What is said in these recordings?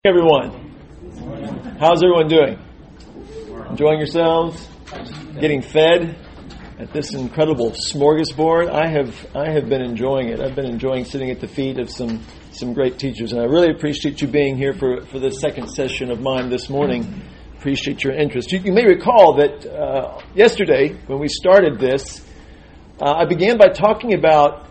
Everyone, how's everyone doing? Enjoying yourselves? Getting fed at this incredible smorgasbord? I have been enjoying it. I've been enjoying sitting at the feet of some great teachers, and I really appreciate you being here for this second session of mine this morning. Appreciate your interest. You may recall that yesterday when we started this, I began by talking about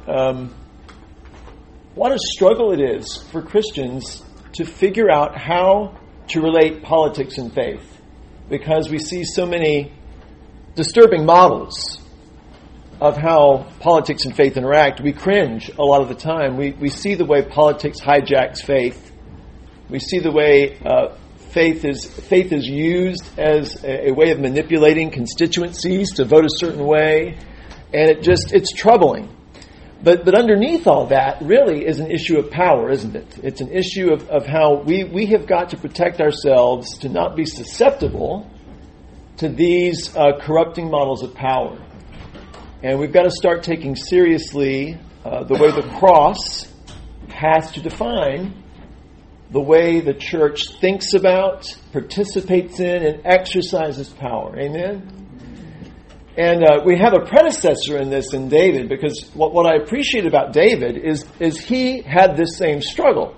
what a struggle it is for Christians to figure out how to relate politics and faith, because we see so many disturbing models of how politics and faith interact. We cringe a lot of the time. We see the way politics hijacks faith. We see the way faith is used as a way of manipulating constituencies to vote a certain way, and it's troubling. But underneath all that really is an issue of power, isn't it? It's an issue of how we have got to protect ourselves to not be susceptible to these corrupting models of power. And we've got to start taking seriously the way the cross has to define the way the church thinks about, participates in, and exercises power. Amen? And we have a predecessor in this in David, because what I appreciate about David is he had this same struggle.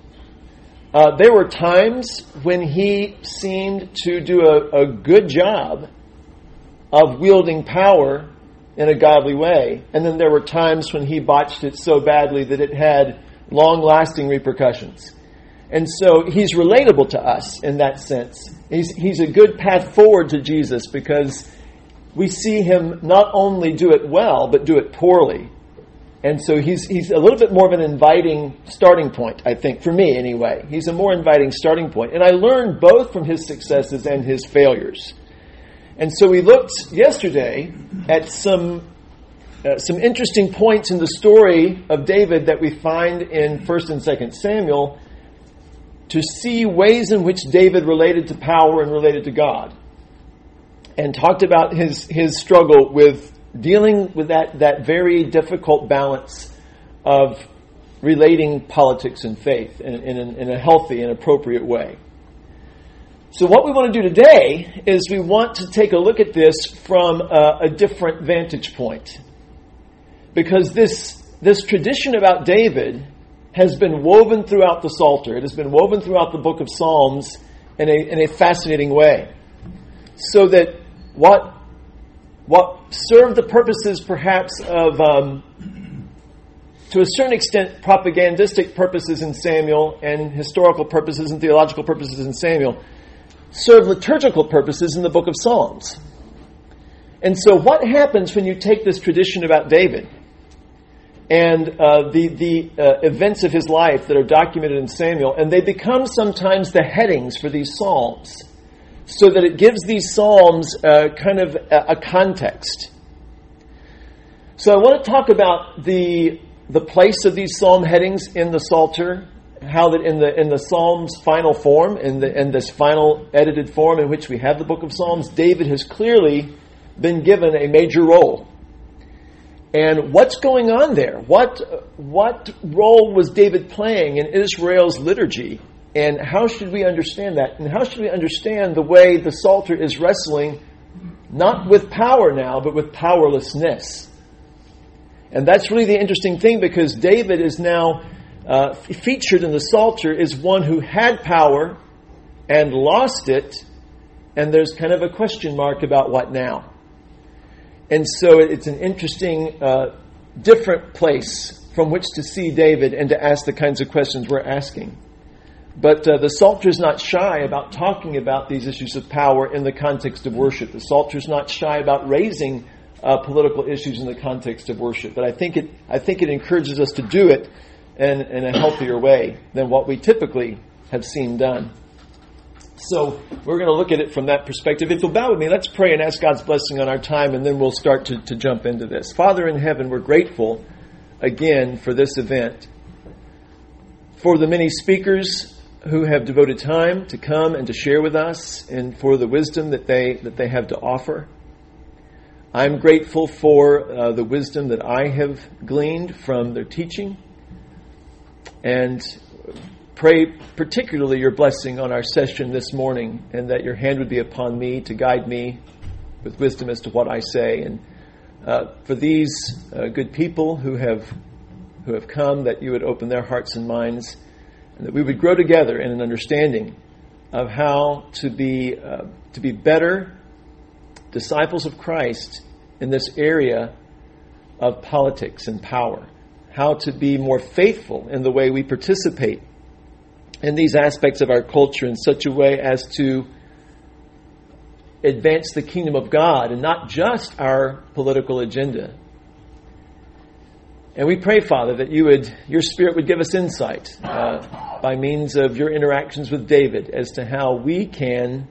There were times when he seemed to do a good job of wielding power in a godly way. And then there were times when he botched it so badly that it had long-lasting repercussions. And so he's relatable to us in that sense. He's a good path forward to Jesus, because we see him not only do it well, but do it poorly. And so he's a little bit more of an inviting starting point, I think, for me anyway. He's a more inviting starting point. And I learned both from his successes and his failures. And so we looked yesterday at some interesting points in the story of David that we find in 1 and 2 Samuel to see ways in which David related to power and related to God. And talked about his struggle with dealing with that very difficult balance of relating politics and faith in a healthy and appropriate way. So what we want to do today is we want to take a look at this from a different vantage point. Because this tradition about David has been woven throughout the Psalter. It has been woven throughout the book of Psalms in a fascinating way. So that what served the purposes perhaps of, to a certain extent, propagandistic purposes in Samuel and historical purposes and theological purposes in Samuel, serve liturgical purposes in the book of Psalms. And so what happens when you take this tradition about David and the events of his life that are documented in Samuel, and they become sometimes the headings for these psalms, so that it gives these psalms kind of a context. So I want to talk about the place of these psalm headings in the Psalter, how that in the Psalms' final form, in this final edited form in which we have the book of Psalms, David has clearly been given a major role. And what's going on there? What role was David playing in Israel's liturgy? And how should we understand that? And how should we understand the way the Psalter is wrestling, not with power now, but with powerlessness? And that's really the interesting thing, because David is now featured in the Psalter as one who had power and lost it, and there's kind of a question mark about what now. And so it's an interesting, different place from which to see David and to ask the kinds of questions we're asking. But the Psalter is not shy about talking about these issues of power in the context of worship. The Psalter is not shy about raising political issues in the context of worship. But I think it encourages us to do it in a healthier way than what we typically have seen done. So we're going to look at it from that perspective. If you'll bow with me, let's pray and ask God's blessing on our time, and then we'll start to jump into this. Father in heaven, we're grateful again for this event, for the many speakers who have devoted time to come and to share with us, and for the wisdom that they have to offer. I'm grateful for the wisdom that I have gleaned from their teaching, and pray particularly your blessing on our session this morning, and that your hand would be upon me to guide me with wisdom as to what I say. And for these good people who have come, that you would open their hearts and minds, and that we would grow together in an understanding of how to be better disciples of Christ in this area of politics and power. How to be more faithful in the way we participate in these aspects of our culture in such a way as to advance the kingdom of God and not just our political agenda. And we pray, Father, that your Spirit would give us insight by means of your interactions with David as to how we can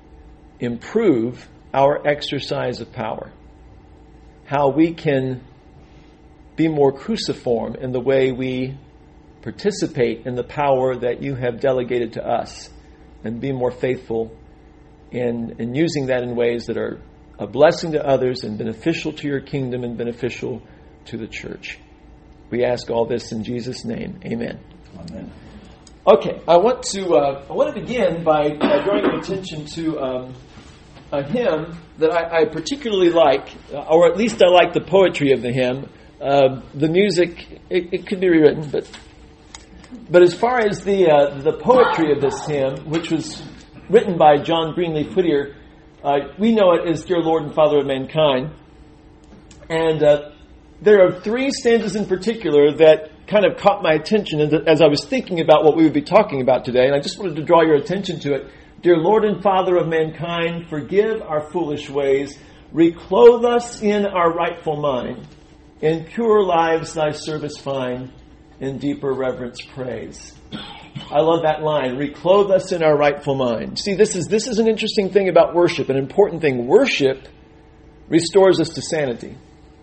improve our exercise of power, how we can be more cruciform in the way we participate in the power that you have delegated to us, and be more faithful in using that in ways that are a blessing to others and beneficial to your kingdom and beneficial to the church. We ask all this in Jesus' name. Amen. Amen. Okay, I want to begin by drawing your attention to a hymn that I particularly like, or at least I like the poetry of the hymn. The music, it could be rewritten, but as far as the poetry of this hymn, which was written by John Greenleaf Whittier, we know it as Dear Lord and Father of Mankind. And there are three stanzas in particular that kind of caught my attention as I was thinking about what we would be talking about today, and I just wanted to draw your attention to it. Dear Lord and Father of mankind, forgive our foolish ways, reclothe us in our rightful mind, in pure lives thy service find, in deeper reverence praise. I love that line, reclothe us in our rightful mind. See, this is an interesting thing about worship, an important thing. Worship restores us to sanity.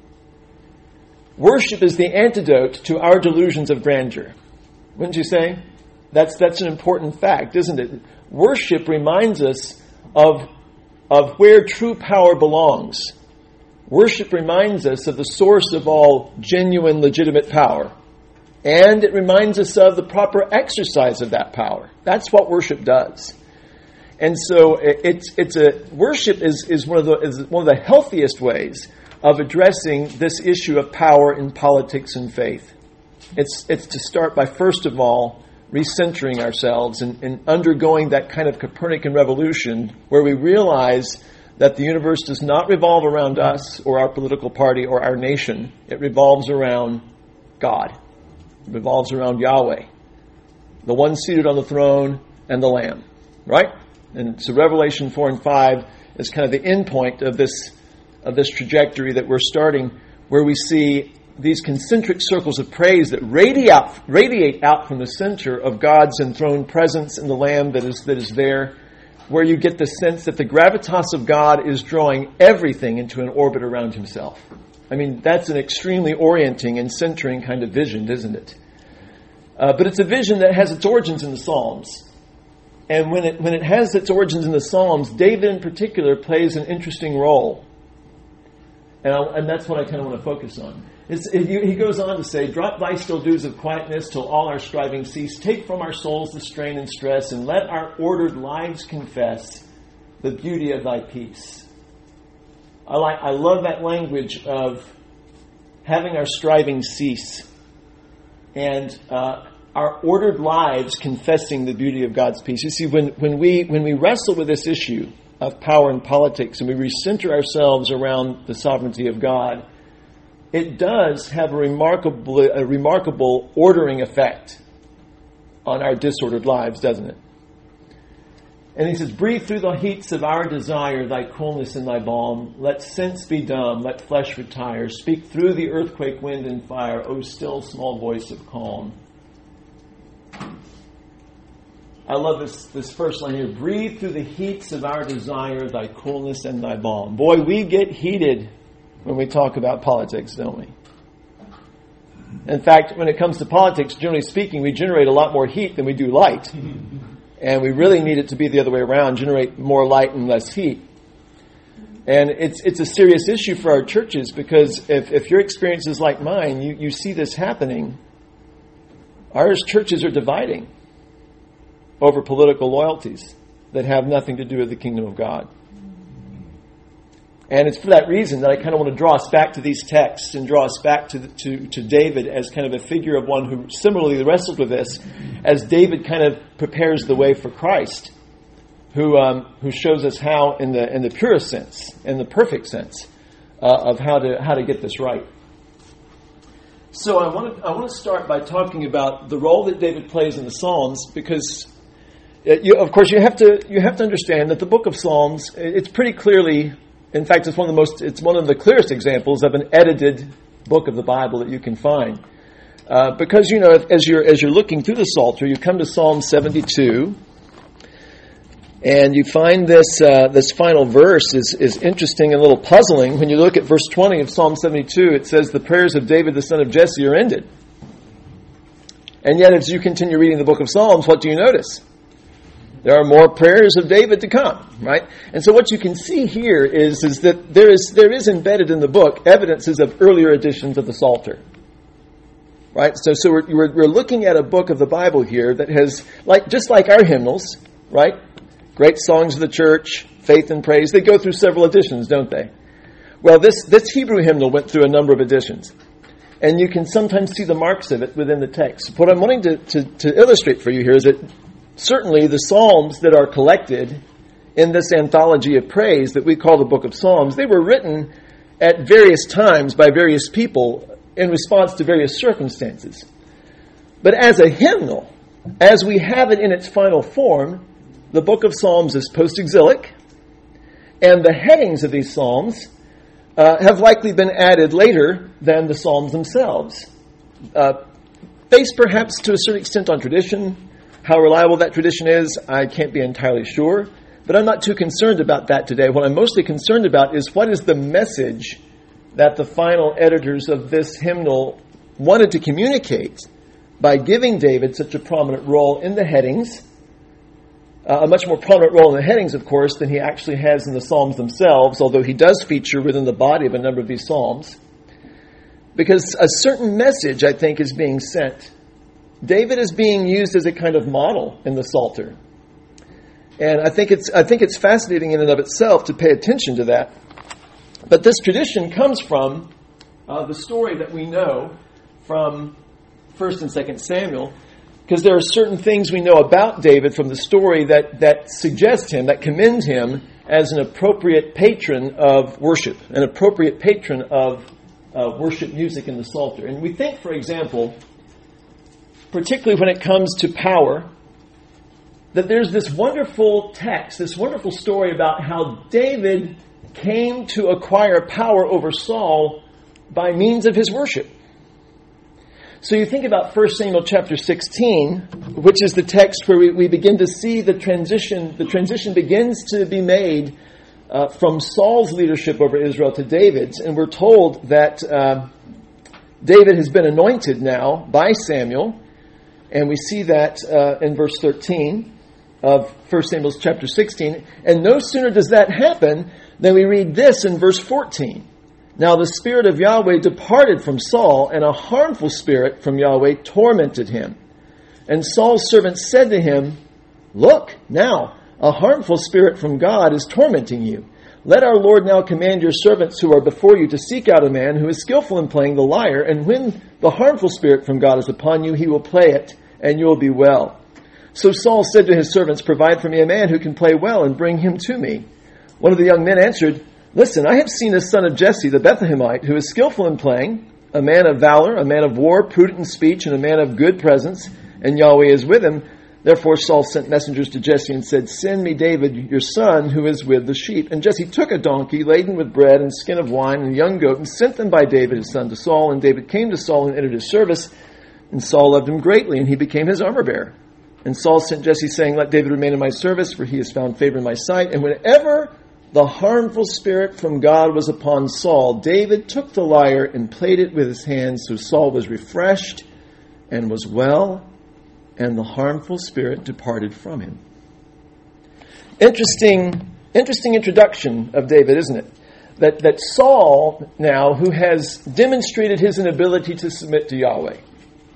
Worship is the antidote to our delusions of grandeur. Wouldn't you say? That's an important fact, isn't it? Worship reminds us of where true power belongs. Worship reminds us of the source of all genuine, legitimate power. And it reminds us of the proper exercise of that power. That's what worship does. And so worship is one of the healthiest ways of addressing this issue of power in politics and faith. It's to start by, first of all, recentering ourselves and undergoing that kind of Copernican revolution where we realize that the universe does not revolve around us or our political party or our nation. It revolves around God. It revolves around Yahweh, the one seated on the throne and the Lamb. Right? And so Revelation 4 and 5 is kind of the end point of this trajectory that we're starting, where we see these concentric circles of praise that radiate out from the center of God's enthroned presence and the Lamb that is there, where you get the sense that the gravitas of God is drawing everything into an orbit around himself. I mean, that's an extremely orienting and centering kind of vision, isn't it? But it's a vision that has its origins in the Psalms. And when it has its origins in the Psalms, David in particular plays an interesting role. And that's what I kind of want to focus on. He goes on to say, drop thy still dews of quietness till all our striving cease. Take from our souls the strain and stress, and let our ordered lives confess the beauty of thy peace. I love that language of having our striving cease, and our ordered lives confessing the beauty of God's peace. You see, when we wrestle with this issue of power and politics, and we recenter ourselves around the sovereignty of God, it does have a remarkable ordering effect on our disordered lives, doesn't it? And he says, breathe through the heats of our desire thy coolness and thy balm. Let sense be dumb, let flesh retire. Speak through the earthquake, wind, and fire, O still small voice of calm. I love this first line here. Breathe through the heats of our desire thy coolness and thy balm. Boy, we get heated when we talk about politics, don't we? In fact, when it comes to politics, generally speaking, we generate a lot more heat than we do light. And we really need it to be the other way around, generate more light and less heat. And it's a serious issue for our churches, because if your experience is like mine, you see this happening. Our churches are dividing. over political loyalties that have nothing to do with the kingdom of God. And it's for that reason that I kind of want to draw us back to these texts and draw us back to David as kind of a figure of one who similarly wrestled with this, as David kind of prepares the way for Christ, who shows us how, in the purest sense, in the perfect sense, of how to get this right. So I want to start by talking about the role that David plays in the Psalms, because of course you have to understand that the book of Psalms, it's pretty clearly, in fact, it's one of the clearest examples of an edited book of the Bible that you can find. Because as you're looking through the Psalter, you come to Psalm 72, and you find this final verse is interesting and a little puzzling. When you look at verse 20 of Psalm 72, it says, "The prayers of David the son of Jesse are ended." And yet, as you continue reading the book of Psalms, what do you notice? There are more prayers of David to come, right? And so what you can see here is that there is embedded in the book evidences of earlier editions of the Psalter. Right? So we're looking at a book of the Bible here that has, just like our hymnals, right? Great songs of the church, faith and praise, they go through several editions, don't they? Well, this Hebrew hymnal went through a number of editions. And you can sometimes see the marks of it within the text. What I'm wanting to illustrate for you here is that certainly the Psalms that are collected in this anthology of praise that we call the Book of Psalms, they were written at various times by various people in response to various circumstances. But as a hymnal, as we have it in its final form, the Book of Psalms is post-exilic, and the headings of these Psalms have likely been added later than the Psalms themselves. Based perhaps to a certain extent on tradition. How reliable that tradition is, I can't be entirely sure, but I'm not too concerned about that today. What I'm mostly concerned about is what is the message that the final editors of this hymnal wanted to communicate by giving David such a prominent role in the headings, a much more prominent role in the headings, of course, than he actually has in the Psalms themselves, although he does feature within the body of a number of these Psalms. Because a certain message, I think, is being sent. David is being used as a kind of model in the Psalter. And I think it's fascinating in and of itself to pay attention to that. But this tradition comes from the story that we know from 1 and 2 Samuel, because there are certain things we know about David from the story that suggest him, that commend him as an appropriate patron of worship, an appropriate patron of worship music in the Psalter. And we think, for example, particularly when it comes to power, that there's this wonderful text, this wonderful story about how David came to acquire power over Saul by means of his worship. So you think about 1 Samuel chapter 16, which is the text where we begin to see the transition. The transition begins to be made from Saul's leadership over Israel to David's. And we're told that David has been anointed now by Samuel. And we see that in verse 13 of 1 Samuel chapter 16. And no sooner does that happen than we read this in verse 14. Now the Spirit of Yahweh departed from Saul, and a harmful spirit from Yahweh tormented him. And Saul's servants said to him, "Look, now, a harmful spirit from God is tormenting you. Let our Lord now command your servants who are before you to seek out a man who is skillful in playing the lyre, and when the harmful spirit from God is upon you, he will play it, and you will be well." So Saul said to his servants, "Provide for me a man who can play well, and bring him to me." One of the young men answered, "Listen, I have seen a son of Jesse, the Bethlehemite, who is skillful in playing, a man of valor, a man of war, prudent in speech, and a man of good presence, and Yahweh is with him." Therefore Saul sent messengers to Jesse and said, "Send me David, your son, who is with the sheep." And Jesse took a donkey laden with bread and skin of wine and a young goat, and sent them by David his son to Saul. And David came to Saul and entered his service. And Saul loved him greatly, and he became his armor-bearer. And Saul sent Jesse, saying, "Let David remain in my service, for he has found favor in my sight." And whenever the harmful spirit from God was upon Saul, David took the lyre and played it with his hands. So Saul was refreshed and was well, and the harmful spirit departed from him. Interesting introduction of David, isn't it? That Saul now, who has demonstrated his inability to submit to Yahweh,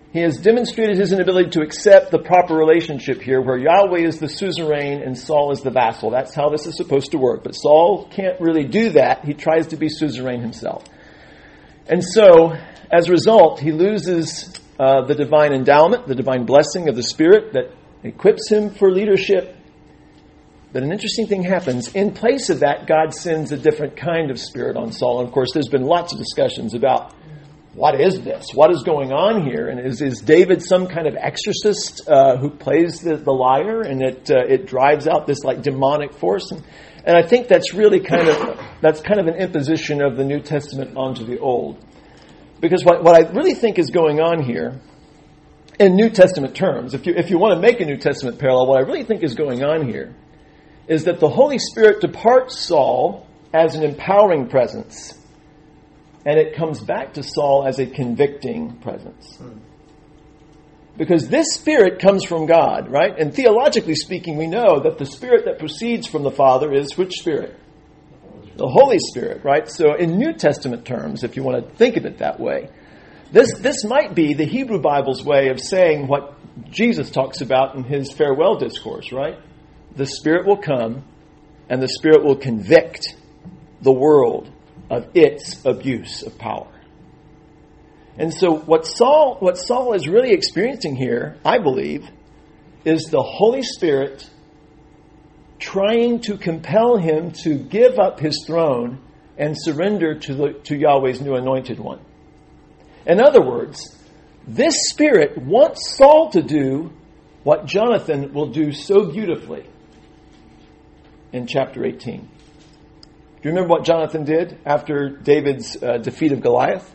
He has demonstrated his inability to accept the proper relationship here where Yahweh is the suzerain and Saul is the vassal. That's how this is supposed to work. But Saul can't really do that. He tries to be suzerain himself. And so, as a result, he loses the divine endowment, the divine blessing of the Spirit that equips him for leadership. But an interesting thing happens. In place of that, God sends a different kind of spirit on Saul. And of course, there's been lots of discussions about what is this? What is going on here? And is David some kind of exorcist who plays the lyre and it drives out this like demonic force? And I think that's really kind of an imposition of the New Testament onto the Old. Because what I really think is going on here, in New Testament terms, if you want to make a New Testament parallel, what I really think is going on here is that the Holy Spirit departs Saul as an empowering presence, and it comes back to Saul as a convicting presence. Because this Spirit comes from God, right? And theologically speaking, we know that the Spirit that proceeds from the Father is which Spirit? The Holy Spirit, right? So in New Testament terms, if you want to think of it that way, this might be the Hebrew Bible's way of saying what Jesus talks about in his farewell discourse, right? The Spirit will come and the Spirit will convict the world of its abuse of power. And so what Saul is really experiencing here, I believe, is the Holy Spirit trying to compel him to give up his throne and surrender to Yahweh's new anointed one. In other words, this Spirit wants Saul to do what Jonathan will do so beautifully in chapter 18. Do you remember what Jonathan did after David's defeat of Goliath?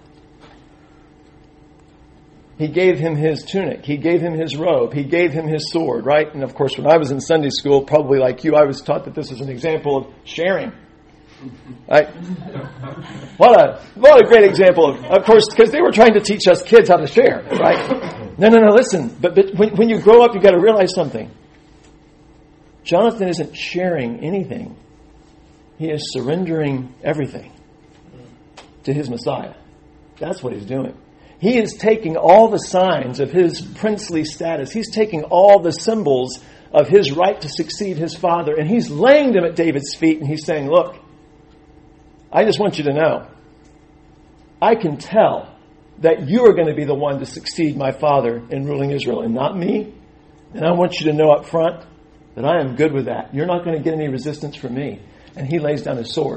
He gave him his tunic. He gave him his robe. He gave him his sword, right? And of course, when I was in Sunday school, probably like you, I was taught that this is an example of sharing. Right? What a great example of course, because they were trying to teach us kids how to share, right? No, listen. But when you grow up, you've got to realize something. Jonathan isn't sharing anything. He is surrendering everything to his Messiah. That's what he's doing. He is taking all the signs of his princely status. He's taking all the symbols of his right to succeed his father, and he's laying them at David's feet, and he's saying, look, I just want you to know, I can tell that you are going to be the one to succeed my father in ruling Israel and not me. And I want you to know up front that I am good with that. You're not going to get any resistance from me. And he lays down his sword.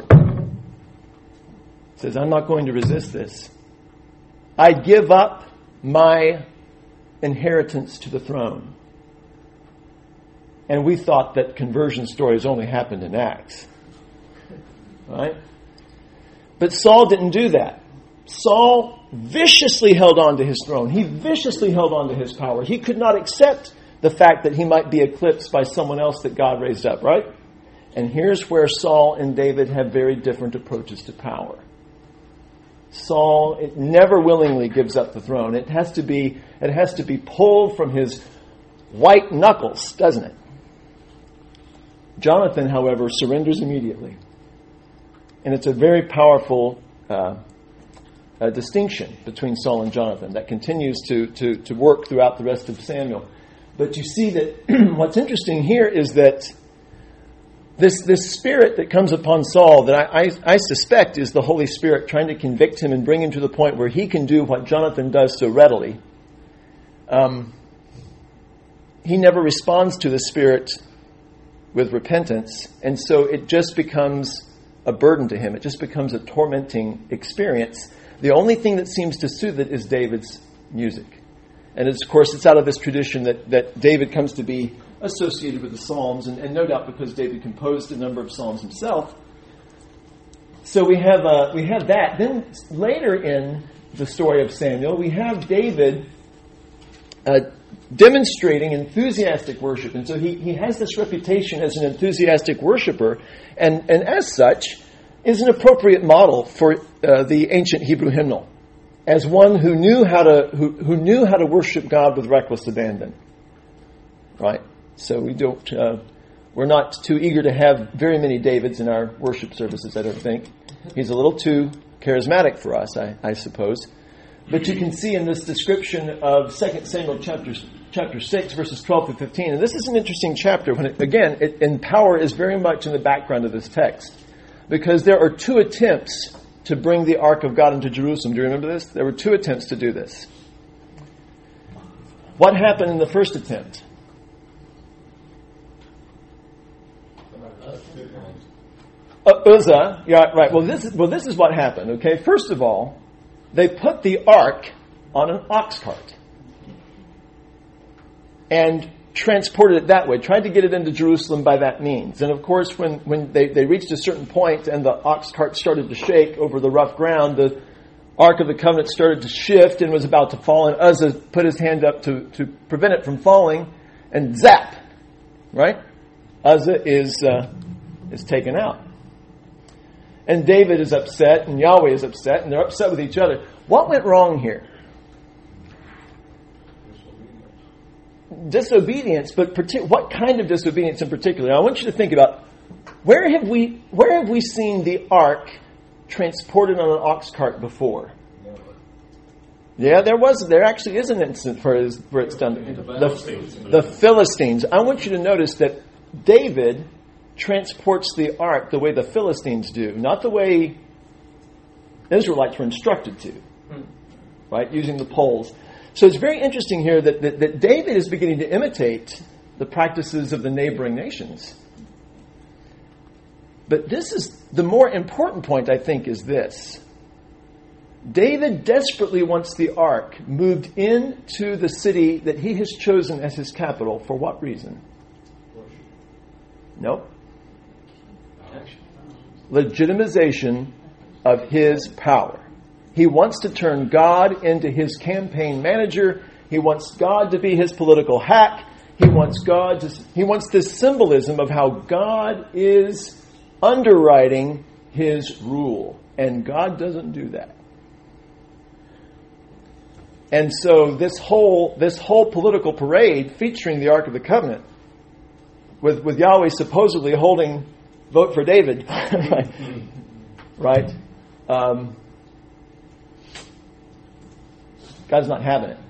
Says, I'm not going to resist this. I give up my inheritance to the throne. And we thought that conversion stories only happened in Acts. Right? But Saul didn't do that. Saul viciously held on to his throne. He viciously held on to his power. He could not accept the fact that he might be eclipsed by someone else that God raised up, right? And here's where Saul and David have very different approaches to power. Saul, it never willingly gives up the throne. It has to be pulled from his white knuckles, doesn't it? Jonathan, however, surrenders immediately. And it's a very powerful distinction between Saul and Jonathan that continues to work throughout the rest of Samuel. But you see that what's interesting here is that this spirit that comes upon Saul that I suspect is the Holy Spirit trying to convict him and bring him to the point where he can do what Jonathan does so readily. He never responds to the Spirit with repentance, and so it just becomes a burden to him. It just becomes a tormenting experience. The only thing that seems to soothe it is David's music. And of course, it's out of this tradition that David comes to be associated with the Psalms, and no doubt because David composed a number of Psalms himself. So we have that. Then later in the story of Samuel, we have David demonstrating enthusiastic worship. And so he has this reputation as an enthusiastic worshiper, and as such is an appropriate model for the ancient Hebrew hymnal, as one who knew how to worship God with reckless abandon. Right? So we're not too eager to have very many Davids in our worship services, I don't think. He's a little too charismatic for us, I suppose. But you can see in this description of 2 Samuel chapter 6, verses 12 through 15, and this is an interesting chapter, when and power is very much in the background of this text, because there are two attempts to bring the Ark of God into Jerusalem. Do you remember this? There were two attempts to do this. What happened in the first attempt? Uzzah, yeah, right. Well, this is what happened. Okay, first of all, they put the ark on an ox cart and transported it that way. Tried to get it into Jerusalem by that means. And of course, when they reached a certain point and the ox cart started to shake over the rough ground, the Ark of the Covenant started to shift and was about to fall. And Uzzah put his hand up to prevent it from falling, and zap, right? Uzzah is taken out. And David is upset, and Yahweh is upset, and they're upset with each other. What went wrong here? Disobedience, but what kind of disobedience in particular? I want you to think about, where have we seen the ark transported on an ox cart before? Yeah, there actually is an instance where it's done. The Philistines. I want you to notice that David transports the ark the way the Philistines do, not the way Israelites were instructed to, right? Using the poles. So it's very interesting here that David is beginning to imitate the practices of the neighboring nations. But this is the more important point, I think, is this. David desperately wants the ark moved into the city that he has chosen as his capital. For what reason? Nope. Legitimization of his power. He wants to turn God into his campaign manager. He wants God to be his political hack. He wants this symbolism of how God is underwriting his rule. And God doesn't do that. And so this whole political parade featuring the Ark of the Covenant, with Yahweh supposedly holding vote for David, right? God's not having it.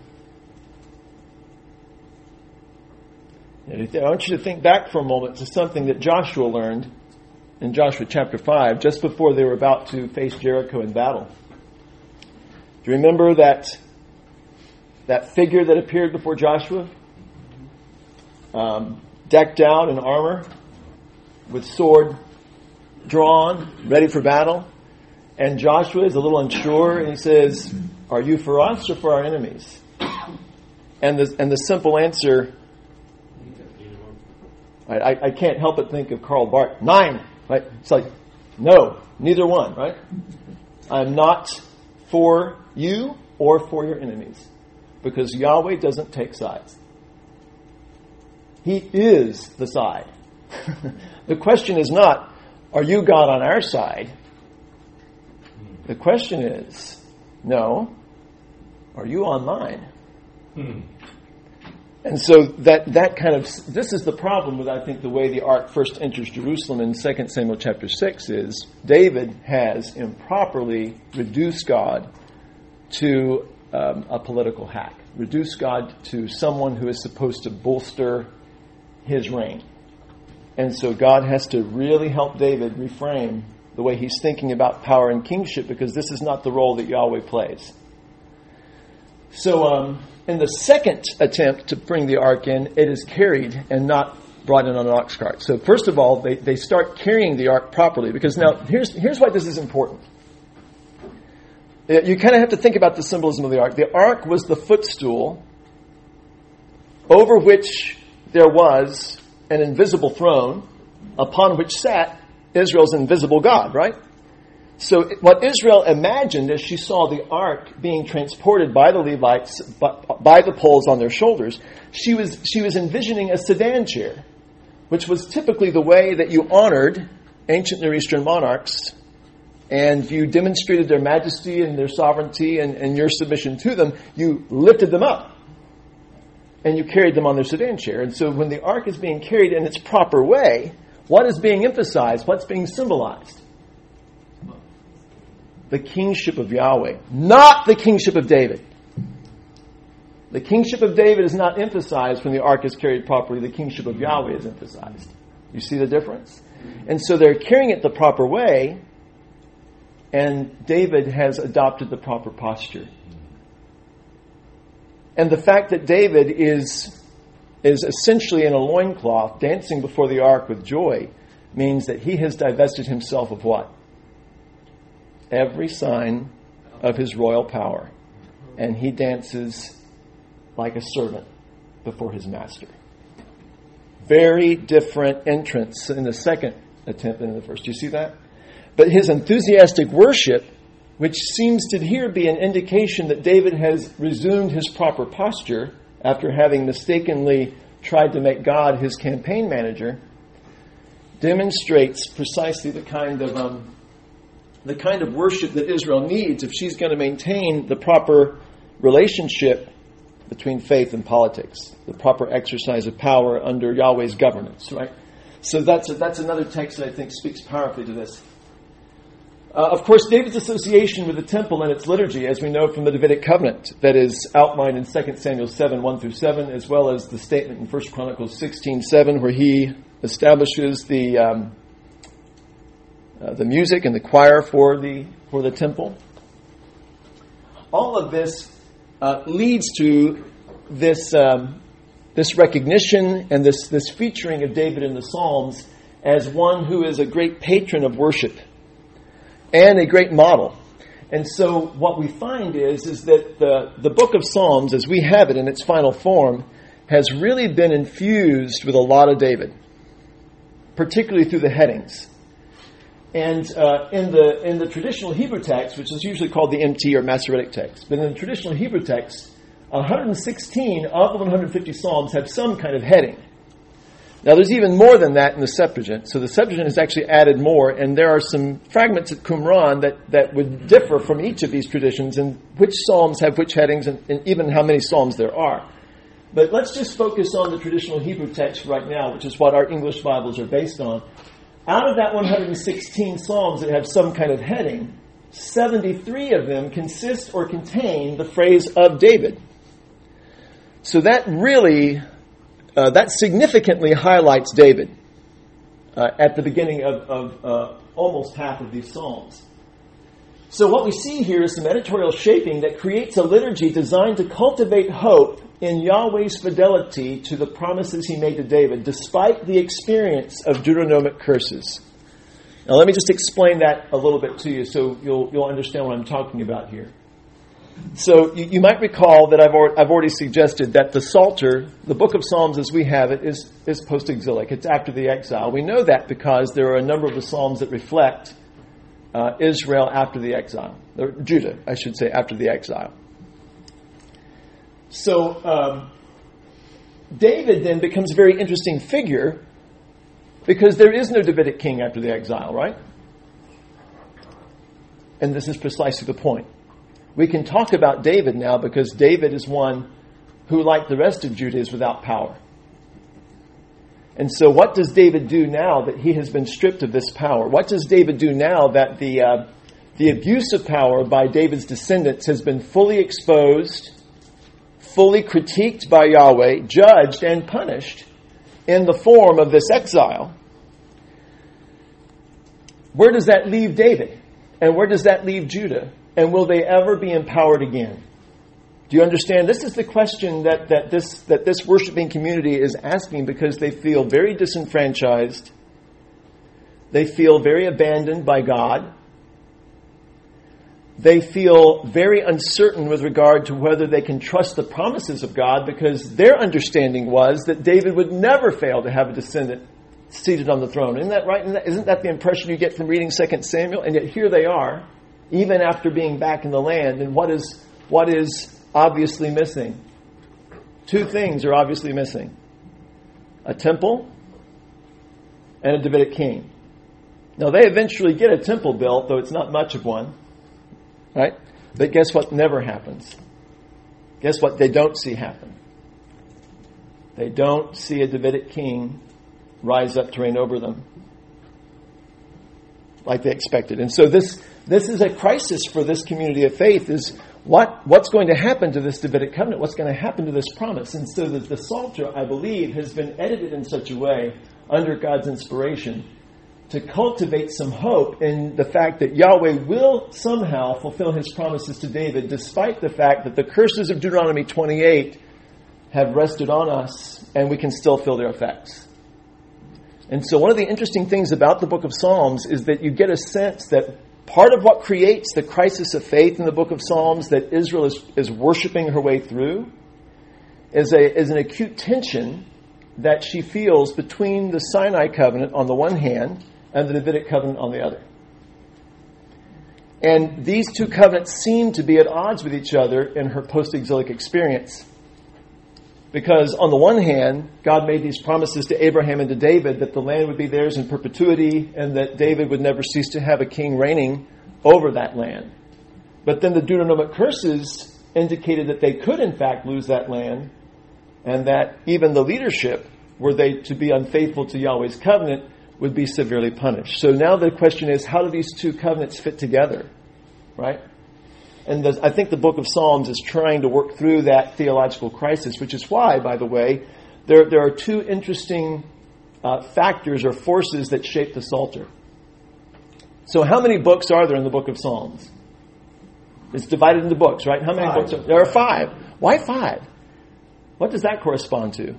And I want you to think back for a moment to something that Joshua learned in Joshua chapter 5, just before they were about to face Jericho in battle. Do you remember that figure that appeared before Joshua? Decked out in armor, with sword drawn, ready for battle. And Joshua is a little unsure, and he says, "Are you for us or for our enemies?" And the simple answer, I can't help but think of Karl Barth. 9, right? It's like, no, neither one, right? I'm not for you or for your enemies, because Yahweh doesn't take sides. He is the side. The question is not, are you God on our side? The question is, no, are you on mine? And so this is the problem with, I think, the way the ark first enters Jerusalem in 2 Samuel chapter 6 is David has improperly reduced God to a political hack. Reduced God to someone who is supposed to bolster his reign. And so God has to really help David reframe the way he's thinking about power and kingship, because this is not the role that Yahweh plays. So in the second attempt to bring the ark in, it is carried and not brought in on an ox cart. So first of all, they start carrying the ark properly, because now here's why this is important. You kind of have to think about the symbolism of the ark. The ark was the footstool over which there was an invisible throne upon which sat Israel's invisible God, right? So what Israel imagined as she saw the ark being transported by the Levites, by the poles on their shoulders, she was envisioning a sedan chair, which was typically the way that you honored ancient Near Eastern monarchs, and you demonstrated their majesty and their sovereignty and your submission to them. You lifted them up, and you carried them on their sedan chair. And so when the ark is being carried in its proper way, what is being emphasized? What's being symbolized? the kingship of Yahweh, not the kingship of David. The kingship of David is not emphasized when the ark is carried properly. The kingship of Yahweh is emphasized. You see the difference? And so they're carrying it the proper way, and David has adopted the proper posture. And the fact that David is essentially in a loincloth, dancing before the ark with joy, means that he has divested himself of what? Every sign of his royal power. And he dances like a servant before his master. Very different entrance in the second attempt than in the first. Do you see that? But his enthusiastic worship, which seems to here be an indication that David has resumed his proper posture after having mistakenly tried to make God his campaign manager, demonstrates precisely the kind of worship that Israel needs if she's going to maintain the proper relationship between faith and politics, the proper exercise of power under Yahweh's governance, right? So that's another text that I think speaks powerfully to this. Of course, David's association with the temple and its liturgy, as we know from the Davidic covenant, that is outlined in 2 Samuel 7, 1-7, as well as the statement in 1 Chronicles 16:7, where he establishes the music and the choir for the temple. All of this leads to this recognition and this featuring of David in the Psalms as one who is a great patron of worship and a great model. And so what we find is that the book of Psalms, as we have it in its final form, has really been infused with a lot of David, particularly through the headings. And in the traditional Hebrew text, which is usually called the MT or Masoretic text, but in the traditional Hebrew text, 116 of the 150 Psalms have some kind of heading. Now, there's even more than that in the Septuagint. So the Septuagint has actually added more, and there are some fragments at Qumran that would differ from each of these traditions and which Psalms have which headings and even how many Psalms there are. But let's just focus on the traditional Hebrew text right now, which is what our English Bibles are based on. Out of that 116 Psalms that have some kind of heading, 73 of them consist or contain the phrase of David. So that really, that significantly highlights David at the beginning of almost half of these Psalms. So what we see here is some editorial shaping that creates a liturgy designed to cultivate hope in Yahweh's fidelity to the promises he made to David, despite the experience of Deuteronomic curses. Now let me just explain that a little bit to you so you'll understand what I'm talking about here. So you might recall that I've already suggested that the Psalter, the book of Psalms as we have it, is post-exilic. It's after the exile. We know that because there are a number of the Psalms that reflect Israel after the exile. Or Judah, I should say, after the exile. So David then becomes a very interesting figure because there is no Davidic king after the exile, right? And this is precisely the point. We can talk about David now because David is one who, like the rest of Judah, is without power. And so what does David do now that he has been stripped of this power? What does David do now that the abuse of power by David's descendants has been fully exposed, fully critiqued by Yahweh, judged and punished in the form of this exile? Where does that leave David? And where does that leave Judah? And will they ever be empowered again? Do you understand? This is the question that this worshiping community is asking because they feel very disenfranchised. They feel very abandoned by God. They feel very uncertain with regard to whether they can trust the promises of God because their understanding was that David would never fail to have a descendant seated on the throne. Isn't that right? Isn't that the impression you get from reading 2 Samuel? And yet here they are, even after being back in the land. And what is obviously missing? Two things are obviously missing. A temple and a Davidic king. Now they eventually get a temple built, though it's not much of one. Right? But guess what never happens? Guess what they don't see happen? They don't see a Davidic king rise up to reign over them. like they expected. And so this is a crisis for this community of faith, is what's going to happen to this Davidic covenant? What's going to happen to this promise? And so the Psalter, I believe, has been edited in such a way, under God's inspiration, to cultivate some hope in the fact that Yahweh will somehow fulfill his promises to David, despite the fact that the curses of Deuteronomy 28 have rested on us, and we can still feel their effects. And so one of the interesting things about the book of Psalms is that you get a sense that part of what creates the crisis of faith in the book of Psalms that Israel is worshiping her way through is an acute tension that she feels between the Sinai covenant on the one hand and the Davidic covenant on the other. And these two covenants seem to be at odds with each other in her post-exilic experience. Because on the one hand, God made these promises to Abraham and to David that the land would be theirs in perpetuity and that David would never cease to have a king reigning over that land. But then the Deuteronomic curses indicated that they could in fact lose that land, and that even the leadership, were they to be unfaithful to Yahweh's covenant, would be severely punished. So now the question is, how do these two covenants fit together? Right? And I think the book of Psalms is trying to work through that theological crisis, which is why, by the way, there are two interesting factors or forces that shape the Psalter. So how many books are there in the book of Psalms? It's divided into books, right? How many books? There are 5. Why 5? What does that correspond to?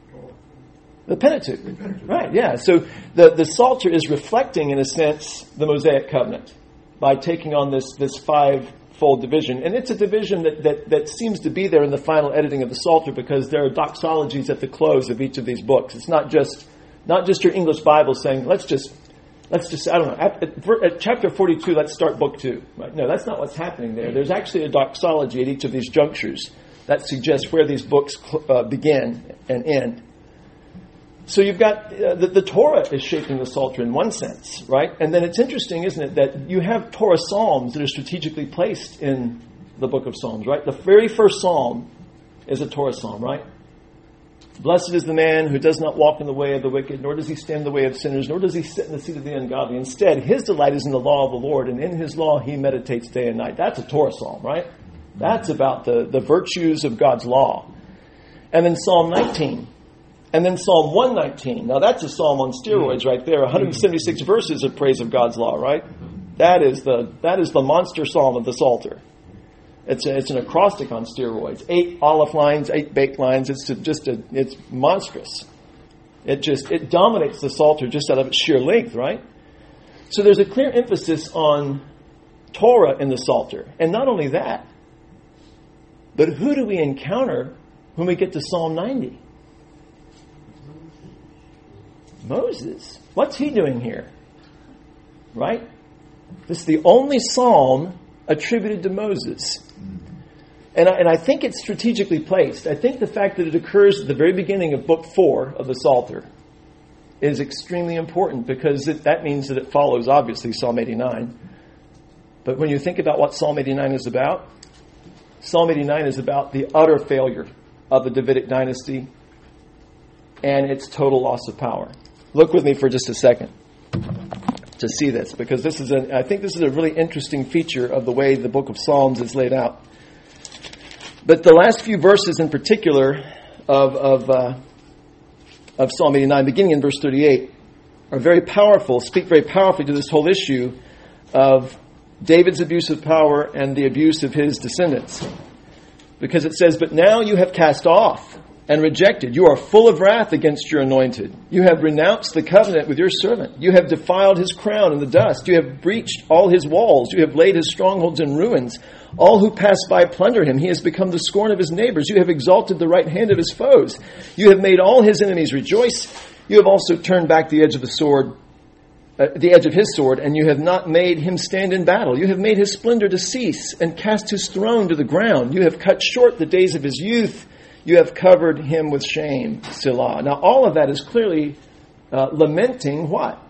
The Pentateuch. Right, yeah. So the Psalter is reflecting, in a sense, the Mosaic covenant by taking on this 5-fold division. And it's a division that seems to be there in the final editing of the Psalter, because there are doxologies at the close of each of these books. It's not just your English Bible saying, let's just I don't know, at chapter 42, let's start book 2. Right? No, that's not what's happening there. There's actually a doxology at each of these junctures that suggests where these books begin and end. So you've got the Torah is shaping the Psalter in one sense, right? And then it's interesting, isn't it, that you have Torah Psalms that are strategically placed in the book of Psalms, right? The very first Psalm is a Torah Psalm, right? Blessed is the man who does not walk in the way of the wicked, nor does he stand in the way of sinners, nor does he sit in the seat of the ungodly. Instead, his delight is in the law of the Lord, and in his law he meditates day and night. That's a Torah Psalm, right? That's about the virtues of God's law. And then Psalm 19. And then Psalm 119. Now that's a psalm on steroids right there. 176 verses of praise of God's law, right? That is the monster psalm of the Psalter. It's an acrostic on steroids. 8 aleph lines, 8 baked lines. It's monstrous. It dominates the Psalter just out of its sheer length, right? So there's a clear emphasis on Torah in the Psalter. And not only that, but who do we encounter when we get to Psalm 90? Moses. What's he doing here? Right? This is the only psalm attributed to Moses. And I think it's strategically placed. I think the fact that it occurs at the very beginning of book 4 of the Psalter is extremely important, because that means that it follows, obviously, Psalm 89. But when you think about what Psalm 89 is about, Psalm 89 is about the utter failure of the Davidic dynasty and its total loss of power. Look with me for just a second to see this, because I think this is a really interesting feature of the way the book of Psalms is laid out. But the last few verses in particular of Psalm 89, beginning in verse 38, are very powerful, speak very powerfully to this whole issue of David's abuse of power and the abuse of his descendants. Because it says, "But now you have cast off and rejected. You are full of wrath against your anointed. You have renounced the covenant with your servant. You have defiled his crown in the dust. You have breached all his walls. You have laid his strongholds in ruins. All who pass by plunder him. He has become the scorn of his neighbors. You have exalted the right hand of his foes. You have made all his enemies rejoice. You have also turned back the edge of his sword, and you have not made him stand in battle. You have made his splendor to cease and cast his throne to the ground. You have cut short the days of his youth. You have covered him with shame, Selah." Now, all of that is clearly lamenting what?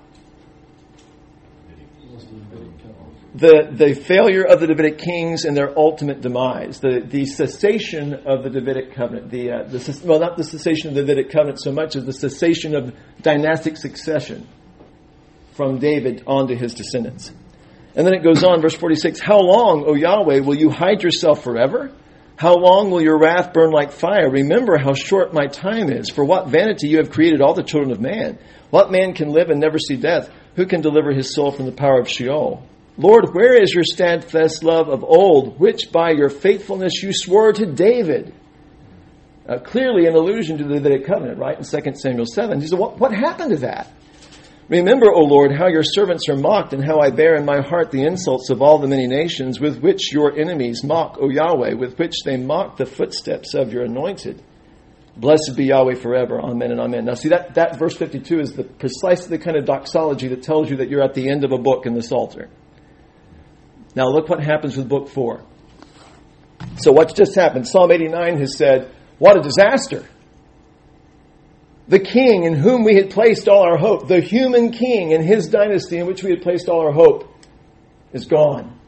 The failure of the Davidic kings and their ultimate demise. The cessation of the Davidic covenant. Not the cessation of the Davidic covenant so much as the cessation of dynastic succession. from David on to his descendants. And then it goes on, verse 46, how long, O Yahweh, will you hide yourself forever? How long will your wrath burn like fire? Remember how short my time is. For what vanity you have created all the children of man. What man can live and never see death? Who can deliver his soul from the power of Sheol? Lord, where is your steadfast love of old, which by your faithfulness you swore to David? Clearly an allusion to the Davidic covenant, right? In 2 Samuel 7. He said, what happened to that? Remember, O Lord, how your servants are mocked, and how I bear in my heart the insults of all the many nations with which your enemies mock, O Yahweh, with which they mock the footsteps of your anointed. Blessed be Yahweh forever. Amen and amen. Now see, that verse 52 is precisely the kind of doxology that tells you that you're at the end of a book in the Psalter. Now look what happens with book 4. So what's just happened? Psalm 89 has said, what a disaster. The king in whom we had placed all our hope, the human king in his dynasty in which we had placed all our hope, is gone.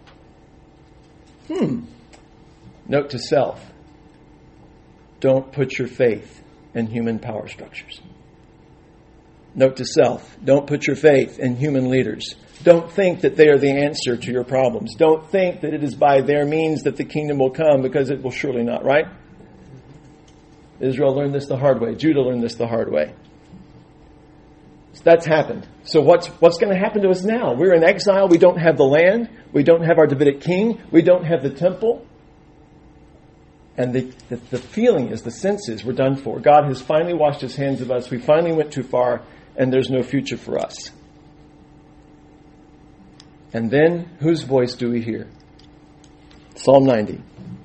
Note to self. Don't put your faith in human power structures. Note to self. Don't put your faith in human leaders. Don't think that they are the answer to your problems. Don't think that it is by their means that the kingdom will come, because it will surely not, right? Israel learned this the hard way. Judah learned this the hard way. So that's happened. So what's going to happen to us now? We're in exile. We don't have the land. We don't have our Davidic king. We don't have the temple. And the feeling is, the sense is, we're done for. God has finally washed his hands of us. We finally went too far, and there's no future for us. And then, whose voice do we hear? Psalm 90.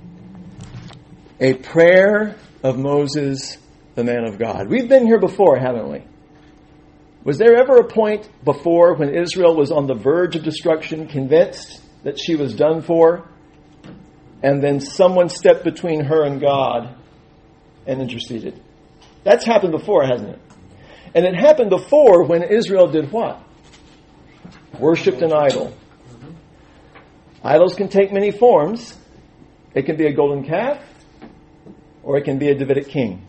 A prayer of Moses, the man of God. We've been here before, haven't we? Was there ever a point before when Israel was on the verge of destruction, convinced that she was done for, and then someone stepped between her and God and interceded? That's happened before, hasn't it? And it happened before when Israel did what? Worshipped an idol. Idols can take many forms. It can be a golden calf, or it can be a Davidic king.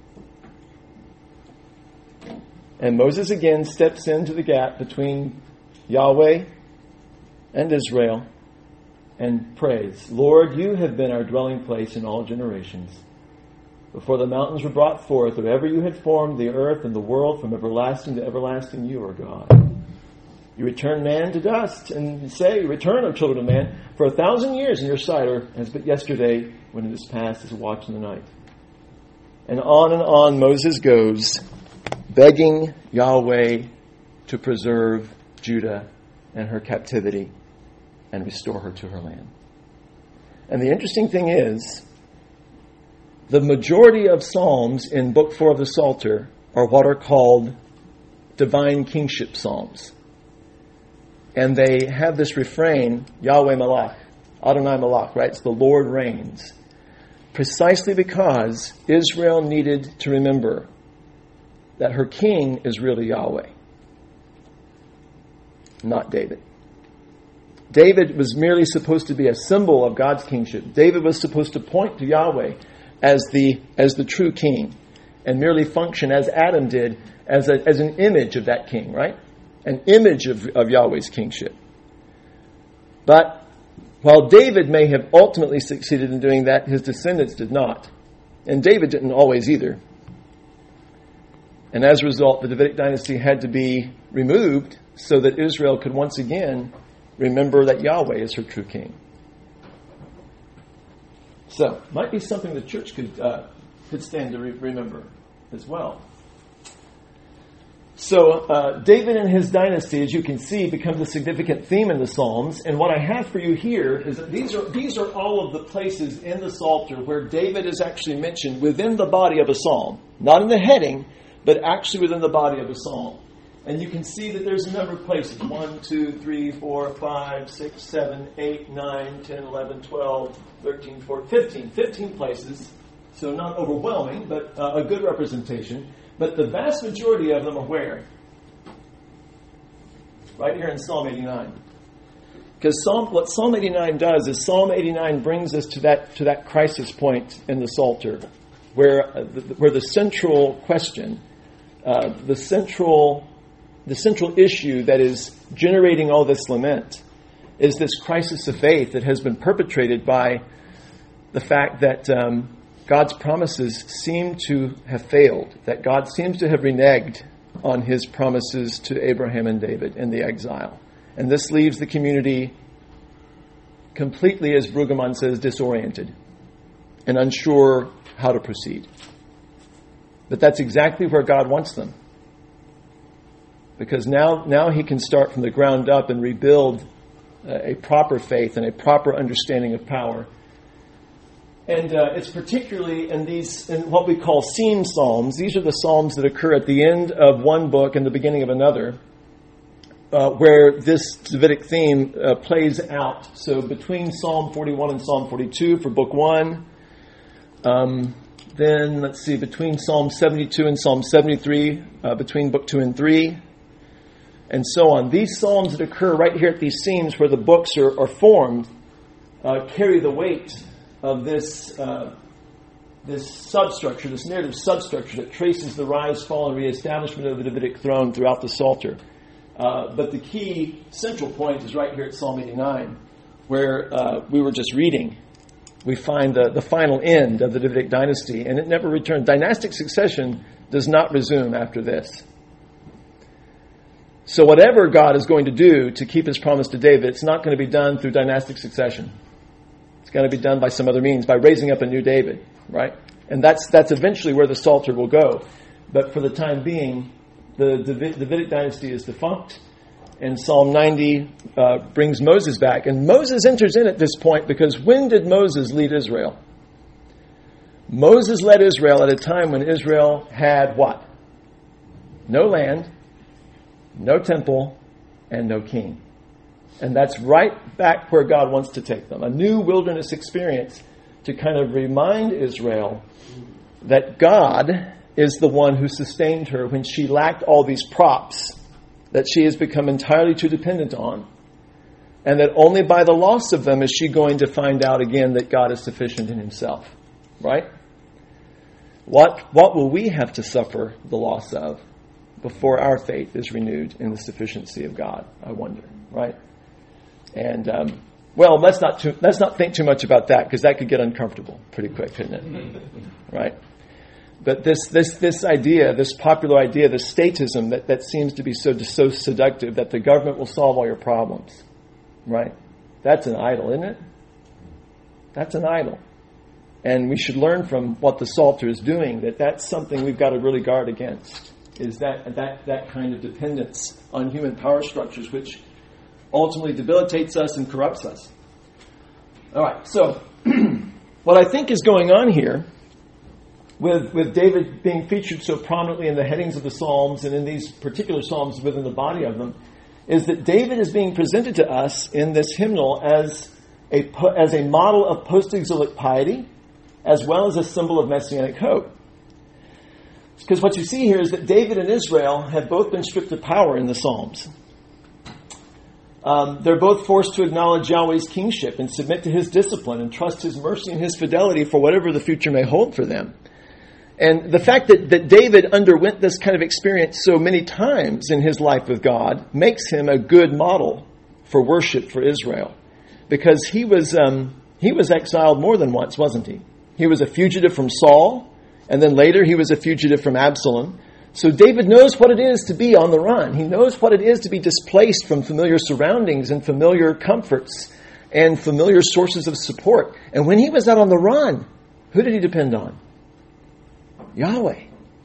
And Moses again steps into the gap between Yahweh and Israel and prays, Lord, you have been our dwelling place in all generations. Before the mountains were brought forth, or ever you had formed the earth and the world, from everlasting to everlasting, you are God. You return man to dust and say, return, O children of man, for 1,000 years in your sight are as but yesterday, when it is past as a watch in the night. And on Moses goes, begging Yahweh to preserve Judah and her captivity and restore her to her land. And the interesting thing is, the majority of Psalms in Book 4 of the Psalter are what are called divine kingship Psalms. And they have this refrain, Yahweh Malach, Adonai Malach, right? It's the Lord reigns. Precisely because Israel needed to remember that her king is really Yahweh, not David. David was merely supposed to be a symbol of God's kingship. David was supposed to point to Yahweh as the true king, and merely function as Adam did as an image of that king, right? An image of Yahweh's kingship. But while David may have ultimately succeeded in doing that, his descendants did not. And David didn't always either. And as a result, the Davidic dynasty had to be removed so that Israel could once again remember that Yahweh is her true king. So, might be something the church could stand to remember as well. So, David and his dynasty, as you can see, becomes a significant theme in the Psalms. And what I have for you here is that these are all of the places in the Psalter where David is actually mentioned within the body of a psalm. Not in the heading, but actually within the body of a psalm. And you can see that there's a number of places. 1, 2, 3, 4, 5, 6, 7, 8, 9, 10, 11, 12, 13, 14, 15. 15 places. So not overwhelming, but a good representation. But the vast majority of them are where? Right here in Psalm 89. Because what Psalm 89 does is Psalm 89 brings us to that crisis point in the Psalter, where the central question, the central the central issue that is generating all this lament is this crisis of faith that has been perpetrated by the fact that God's promises seem to have failed, that God seems to have reneged on his promises to Abraham and David in the exile. And this leaves the community completely, as Brueggemann says, disoriented and unsure how to proceed. But that's exactly where God wants them. Because now he can start from the ground up and rebuild a proper faith and a proper understanding of power. And it's particularly in what we call seam psalms. These are the psalms that occur at the end of one book and the beginning of another, where this Davidic theme plays out. So between Psalm 41 and Psalm 42 for book 1, then let's see, between Psalm 72 and Psalm 73, between book 2 and 3, and so on. These psalms that occur right here at these seams where the books are formed carry the weight of this substructure, this narrative substructure that traces the rise, fall, and reestablishment of the Davidic throne throughout the Psalter. But the key central point is right here at Psalm 89, where we were just reading. We find the final end of the Davidic dynasty, and it never returned. Dynastic succession does not resume after this. So whatever God is going to do to keep his promise to David, it's not going to be done through dynastic succession. It's going to be done by some other means, by raising up a new David, right? And that's eventually where the Psalter will go. But for the time being, the Davidic dynasty is defunct, and Psalm 90 brings Moses back. And Moses enters in at this point because when did Moses lead Israel? Moses led Israel at a time when Israel had what? No land, no temple, and no king. And that's right back where God wants to take them. A new wilderness experience to kind of remind Israel that God is the one who sustained her when she lacked all these props that she has become entirely too dependent on. And that only by the loss of them is she going to find out again that God is sufficient in himself. Right? What will we have to suffer the loss of before our faith is renewed in the sufficiency of God, I wonder, right? And, let's not think too much about that, because that could get uncomfortable pretty quick, couldn't it? Right? But this idea, this popular idea, this statism that seems to be so seductive, that the government will solve all your problems, right? That's an idol, isn't it? That's an idol. And we should learn from what the Psalter is doing, that's something we've got to really guard against. Is that kind of dependence on human power structures, which ultimately debilitates us and corrupts us. All right, so what I think is going on here, with David being featured so prominently in the headings of the Psalms and in these particular Psalms within the body of them, is that David is being presented to us in this hymnal as a model of post-exilic piety, as well as a symbol of messianic hope. Because what you see here is that David and Israel have both been stripped of power in the Psalms. They're both forced to acknowledge Yahweh's kingship and submit to his discipline and trust his mercy and his fidelity for whatever the future may hold for them. And the fact that David underwent this kind of experience so many times in his life with God makes him a good model for worship for Israel. Because he was exiled more than once, wasn't he? He was a fugitive from Saul, and then later he was a fugitive from Absalom. So David knows what it is to be on the run. He knows what it is to be displaced from familiar surroundings and familiar comforts and familiar sources of support. And when he was out on the run, who did he depend on? Yahweh.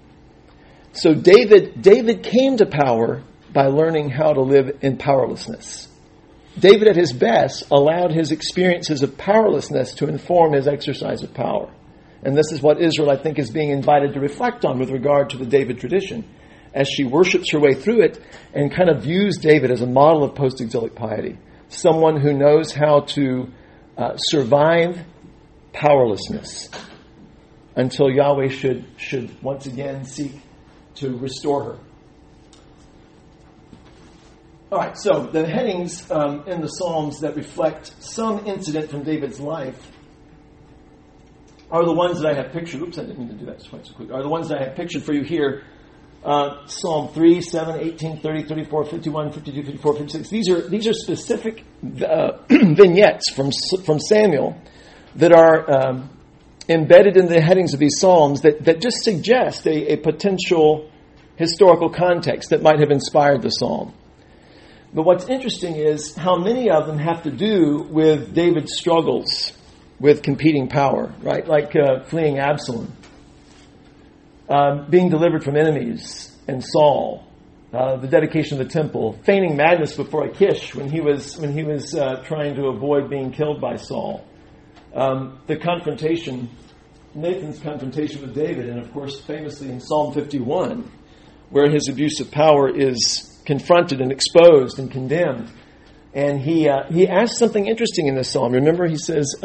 So David came to power by learning how to live in powerlessness. David at his best allowed his experiences of powerlessness to inform his exercise of power. And this is what Israel, I think, is being invited to reflect on with regard to the David tradition, as she worships her way through it and kind of views David as a model of post-exilic piety, someone who knows how to survive powerlessness until Yahweh should once again seek to restore her. All right, so the headings in the Psalms that reflect some incident from David's life are the ones that I have pictured. Oops, I didn't mean to do that quite so quick. Are the ones that I have pictured for you here Psalm 3, 7, 18, 30, 34, 51, 52, 54, 56. These are specific vignettes from Samuel that are embedded in the headings of these Psalms that just suggest a potential historical context that might have inspired the Psalm. But what's interesting is how many of them have to do with David's struggles with competing power, right? Like fleeing Absalom, being delivered from enemies, and Saul, the dedication of the temple, feigning madness before Achish when he was trying to avoid being killed by Saul, the confrontation, Nathan's confrontation with David, and of course famously in Psalm 51, where his abuse of power is confronted and exposed and condemned. And he asks something interesting in this psalm. Remember, he says,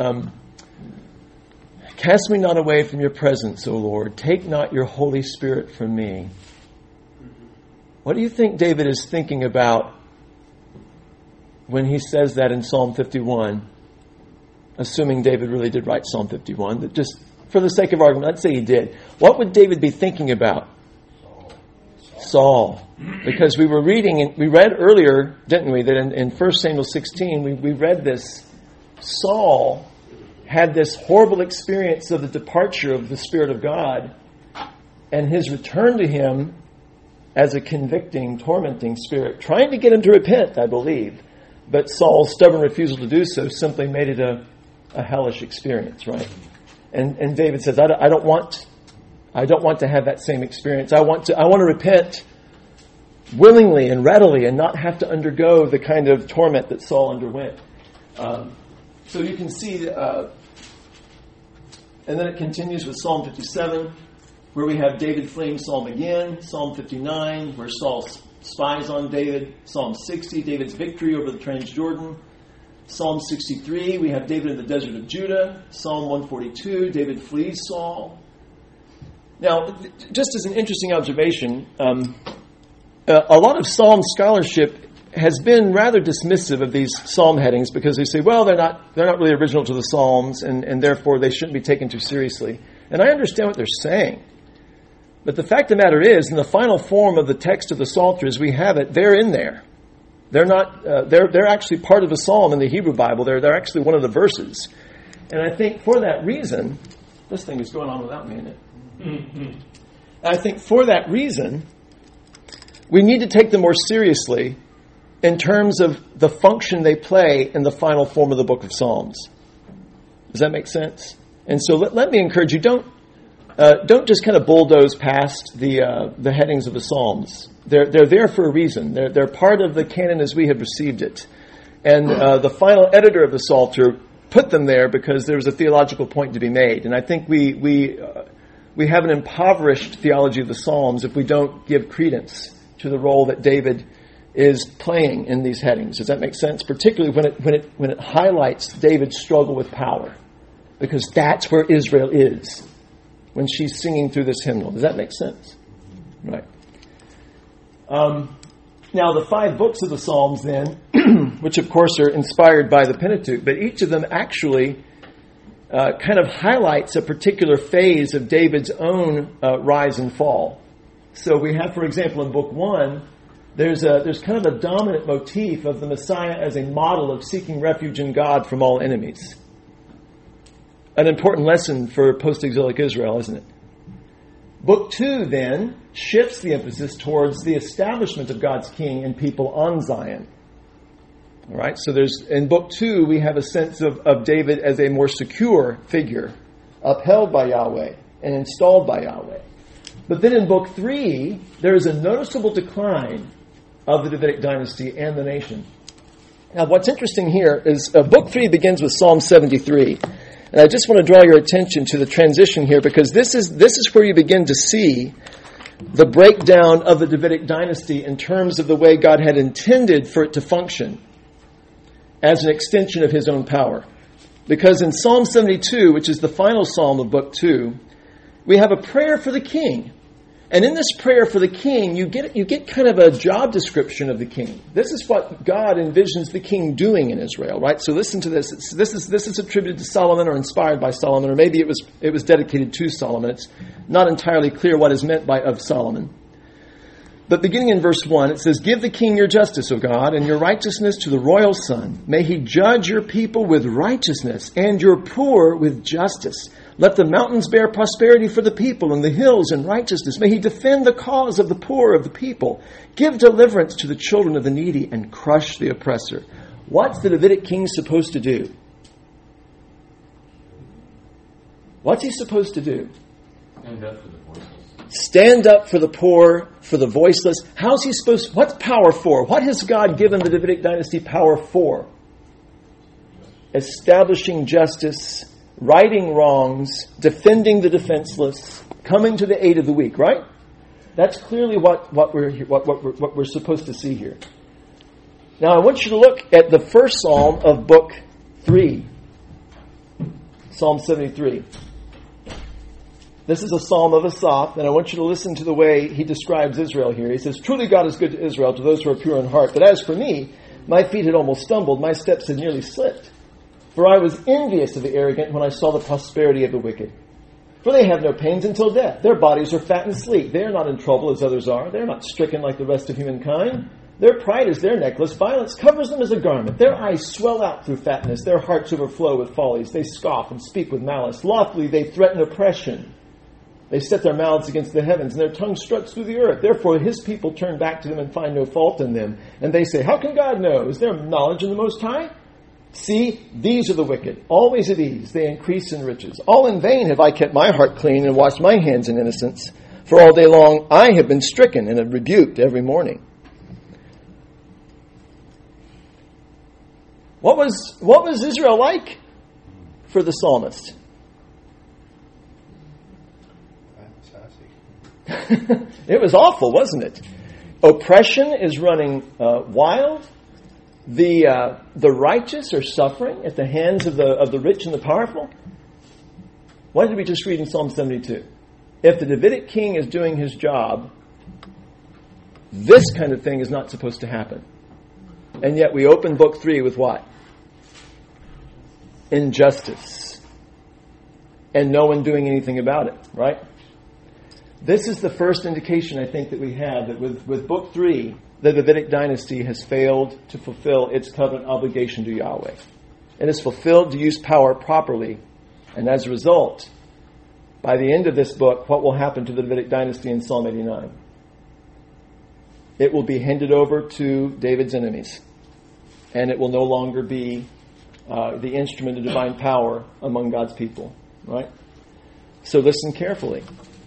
"Cast me not away from your presence, O Lord. Take not your Holy Spirit from me." What do you think David is thinking about when he says that in Psalm 51? Assuming David really did write Psalm 51, but just for the sake of argument, let's say he did. What would David be thinking about? Saul. Because we read earlier, didn't we, that in 1 Samuel 16, we read this. Saul had this horrible experience of the departure of the Spirit of God and his return to him as a convicting, tormenting spirit, trying to get him to repent, I believe. But Saul's stubborn refusal to do so simply made it a hellish experience, right? And David says, I don't want to have that same experience. I want to repent willingly and readily and not have to undergo the kind of torment that Saul underwent. So you can see, and then it continues with Psalm 57, where we have David fleeing Psalm again. Psalm 59, where Saul spies on David. Psalm 60, David's victory over the Transjordan. Psalm 63, we have David in the desert of Judah. Psalm 142, David flees Saul. Now, just as an interesting observation, a lot of Psalm scholarship has been rather dismissive of these Psalm headings because they say, well, they're not really original to the Psalms, and therefore they shouldn't be taken too seriously. And I understand what they're saying. But the fact of the matter is, in the final form of the text of the Psalters, we have it. They're in there. They're not. They're actually part of a psalm in the Hebrew Bible. They're actually one of the verses. And I think for that reason, this thing is going on without me in it. Mm-hmm. I think for that reason, we need to take them more seriously in terms of the function they play in the final form of the book of Psalms. Does that make sense? And so let me encourage you, don't just kind of bulldoze past the headings of the Psalms. They're there for a reason. They're part of the canon as we have received it. And the final editor of the Psalter put them there because there was a theological point to be made. And I think we have an impoverished theology of the Psalms if we don't give credence to the role that David is playing in these headings. Does that make sense? Particularly when it highlights David's struggle with power, because that's where Israel is when she's singing through this hymnal. Does that make sense? Right. Now, the 5 books of the Psalms, then, which of course are inspired by the Pentateuch, but each of them actually kind of highlights a particular phase of David's own rise and fall. So we have, for example, in Book 1, there's kind of a dominant motif of the Messiah as a model of seeking refuge in God from all enemies. An important lesson for post-exilic Israel, isn't it? Book 2, then, shifts the emphasis towards the establishment of God's king and people on Zion. All right, so in Book 2, we have a sense of David as a more secure figure, upheld by Yahweh and installed by Yahweh. But then in Book 3, there is a noticeable decline of the Davidic dynasty and the nation. Now, what's interesting here is Book 3 begins with Psalm 73. And I just want to draw your attention to the transition here, because this is where you begin to see the breakdown of the Davidic dynasty in terms of the way God had intended for it to function as an extension of his own power. Because in Psalm 72, which is the final psalm of Book 2, we have a prayer for the king. And in this prayer for the king, you get kind of a job description of the king. This is what God envisions the king doing in Israel, right? So listen to this. This is attributed to Solomon or inspired by Solomon, or maybe it was dedicated to Solomon. It's not entirely clear what is meant of Solomon. But beginning in verse 1, it says, "Give the king your justice, O God, and your righteousness to the royal son. May he judge your people with righteousness and your poor with justice. Let the mountains bear prosperity for the people and the hills in righteousness. May he defend the cause of the poor of the people. Give deliverance to the children of the needy and crush the oppressor." What's the Davidic king supposed to do? What's he supposed to do? Stand up for the voiceless. Stand up for the poor, for the voiceless. How's he supposed? What's power for? What has God given the Davidic dynasty power for? Establishing justice, righting wrongs, defending the defenseless, coming to the aid of the weak. Right? That's clearly what we're supposed to see here. Now, I want you to look at the first psalm of book 3, Psalm 73. This is a psalm of Asaph, and I want you to listen to the way he describes Israel here. He says, "Truly God is good to Israel, to those who are pure in heart. But as for me, my feet had almost stumbled, my steps had nearly slipped. For I was envious of the arrogant when I saw the prosperity of the wicked. For they have no pains until death. Their bodies are fat and sleek. They are not in trouble as others are. They are not stricken like the rest of humankind. Their pride is their necklace. Violence covers them as a garment. Their eyes swell out through fatness. Their hearts overflow with follies. They scoff and speak with malice. Loftily they threaten oppression. They set their mouths against the heavens, and their tongue struts through the earth. Therefore his people turn back to them and find no fault in them. And they say, how can God know? Is there knowledge in the Most High? See, these are the wicked. Always at ease. They increase in riches. All in vain have I kept my heart clean and washed my hands in innocence. For all day long I have been stricken and have rebuked every morning." What was Israel like for the psalmist? It was awful, wasn't it? Oppression is running wild. The righteous are suffering at the hands of the rich and the powerful. What did we just read in Psalm 72? If the Davidic king is doing his job, this kind of thing is not supposed to happen. And yet we open book 3 with what? Injustice. And no one doing anything about it, right? This is the first indication, I think, that we have that with book 3, the Davidic dynasty has failed to fulfill its covenant obligation to Yahweh. It has fulfilled to use power properly. And as a result, by the end of this book, what will happen to the Davidic dynasty in Psalm 89? It will be handed over to David's enemies. And it will no longer be the instrument of divine power among God's people. Right? So listen carefully.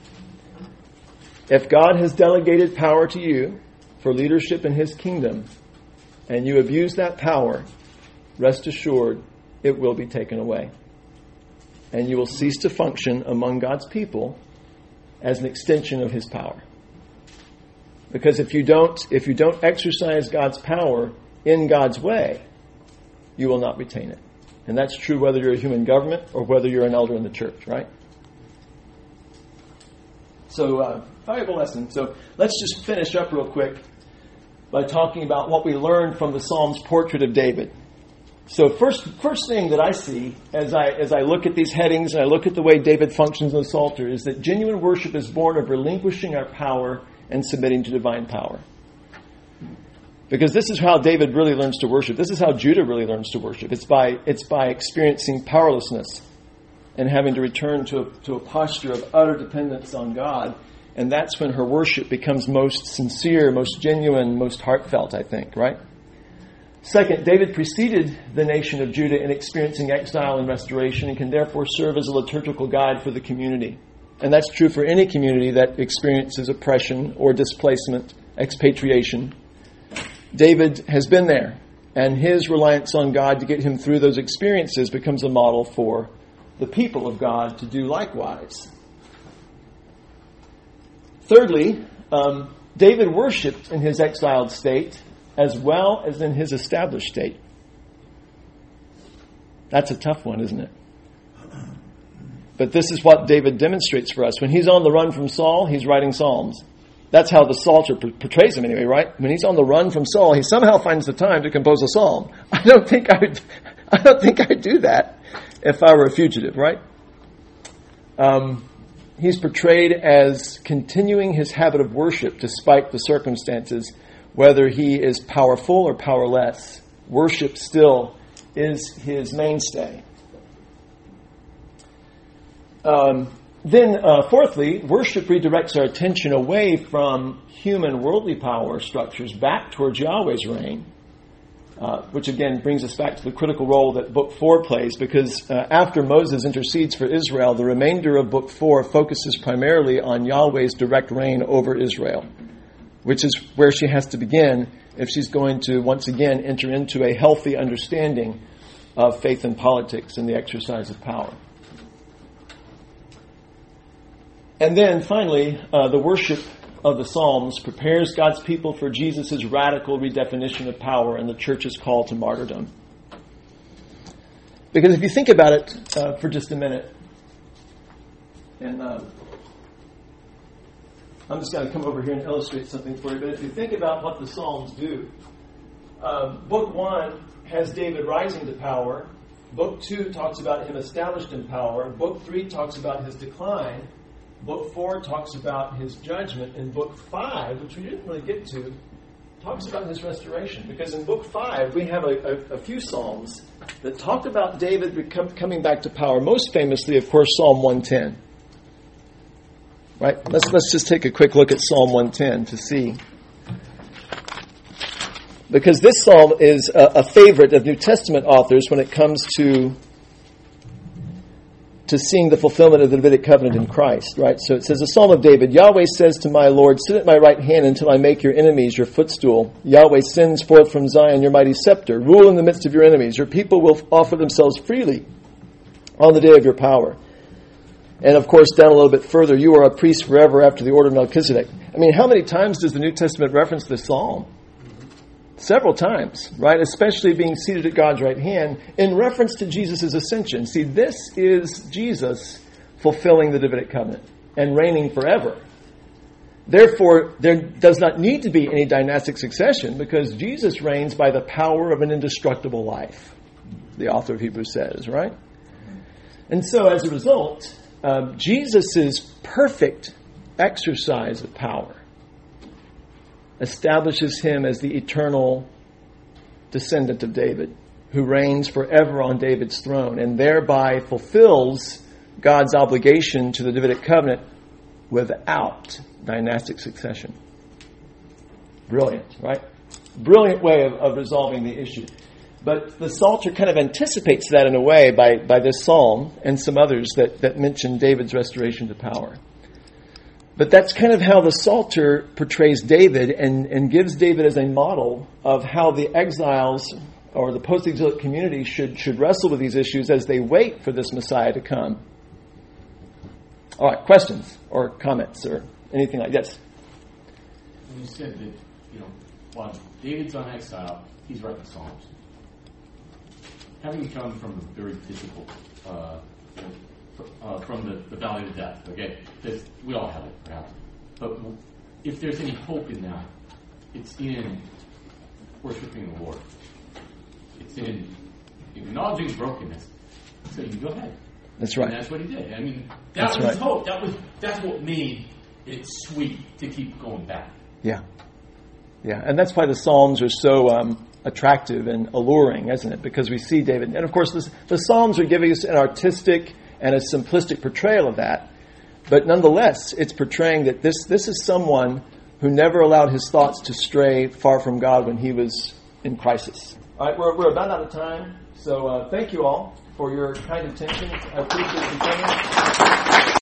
If God has delegated power to you for leadership in His kingdom, and you abuse that power, rest assured it will be taken away. And you will cease to function among God's people as an extension of His power. Because if you don't exercise God's power in God's way, you will not retain it. And that's true whether you're a human government or whether you're an elder in the church, right? So, valuable lesson. So let's just finish up real quick by talking about what we learned from the Psalm's portrait of David. So first thing that I see as I look at these headings and I look at the way David functions in the Psalter is that genuine worship is born of relinquishing our power and submitting to divine power. Because this is how David really learns to worship. This is how Judah really learns to worship. It's by experiencing powerlessness and having to return to a posture of utter dependence on God. And that's when her worship becomes most sincere, most genuine, most heartfelt, I think, right? Second, David preceded the nation of Judah in experiencing exile and restoration and can therefore serve as a liturgical guide for the community. And that's true for any community that experiences oppression or displacement, expatriation. David has been there, and his reliance on God to get him through those experiences becomes a model for the people of God to do likewise. Thirdly, David worshipped in his exiled state as well as in his established state. That's a tough one, isn't it? But this is what David demonstrates for us. When he's on the run from Saul, he's writing Psalms. That's how the Psalter portrays him anyway, right? When he's on the run from Saul, he somehow finds the time to compose a psalm. I don't think I'd do that if I were a fugitive, right? he's portrayed as continuing his habit of worship despite the circumstances, whether he is powerful or powerless. Worship still is his mainstay. Fourthly, worship redirects our attention away from human worldly power structures back towards Yahweh's reign, which again brings us back to the critical role that Book 4 plays, because after Moses intercedes for Israel, the remainder of Book 4 focuses primarily on Yahweh's direct reign over Israel, which is where she has to begin if she's going to once again enter into a healthy understanding of faith and politics and the exercise of power. And then finally, the worship of the Psalms prepares God's people for Jesus' radical redefinition of power and the church's call to martyrdom. Because if you think about it for just a minute, and I'm just going to come over here and illustrate something for you, but if you think about what the Psalms do, Book 1 has David rising to power. Book 2 talks about him established in power. Book 3 talks about his decline. Book 4 talks about his judgment, and Book 5, which we didn't really get to, talks about his restoration. Because in Book 5, we have a few psalms that talk about David coming back to power. Most famously, of course, Psalm 110. Right? Let's just take a quick look at Psalm 110 to see. Because this psalm is a favorite of New Testament authors when it comes to seeing the fulfillment of the Davidic covenant in Christ, right? So it says, the Psalm of David, Yahweh says to my Lord, sit at my right hand until I make your enemies your footstool. Yahweh sends forth from Zion your mighty scepter. Rule in the midst of your enemies. Your people will offer themselves freely on the day of your power. And of course, down a little bit further, you are a priest forever after the order of Melchizedek. I mean, how many times does the New Testament reference this psalm? Several times, right? Especially being seated at God's right hand in reference to Jesus' ascension. See, this is Jesus fulfilling the Davidic covenant and reigning forever. Therefore, there does not need to be any dynastic succession because Jesus reigns by the power of an indestructible life, the author of Hebrews says, right? And so, as a result, Jesus' perfect exercise of power establishes him as the eternal descendant of David, who reigns forever on David's throne, and thereby fulfills God's obligation to the Davidic covenant without dynastic succession. Brilliant, right? Brilliant way of resolving the issue. But the Psalter kind of anticipates that in a way by this psalm and some others that mention David's restoration to power. But that's kind of how the Psalter portrays David and gives David as a model of how the exiles or the post-exilic community should wrestle with these issues as they wait for this Messiah to come. All right, questions or comments or anything like that? You said that, while David's on exile, he's writing Psalms. Having come from a very difficult from the valley of death, okay? We all have it, perhaps. But if there's any hope in that, it's in worshiping the Lord. It's in acknowledging brokenness. So you go ahead. That's right. And that's what he did. I mean, that was hope. That's what made it sweet to keep going back. Yeah. Yeah, and that's why the Psalms are so attractive and alluring, isn't it? Because we see David. And of course, the Psalms are giving us an artistic and a simplistic portrayal of that. But nonetheless, it's portraying that this is someone who never allowed his thoughts to stray far from God when he was in crisis. All right, we're about out of time. So thank you all for your kind attention. I appreciate you coming.